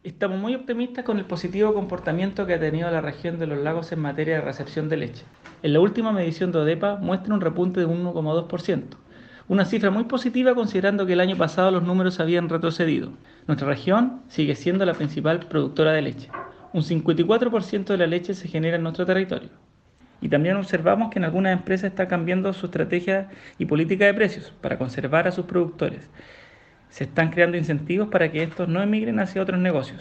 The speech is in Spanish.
Estamos muy optimistas con el positivo comportamiento que ha tenido la región de los lagos en materia de recepción de leche. En la última medición de ODEPA muestra un repunte de un 1,2%, una cifra muy positiva considerando que el año pasado los números habían retrocedido. Nuestra región sigue siendo la principal productora de leche. Un 54% de la leche se genera en nuestro territorio. Y también observamos que en algunas empresas está cambiando su estrategia y política de precios para conservar a sus productores. Se están creando incentivos para que estos no emigren hacia otros negocios.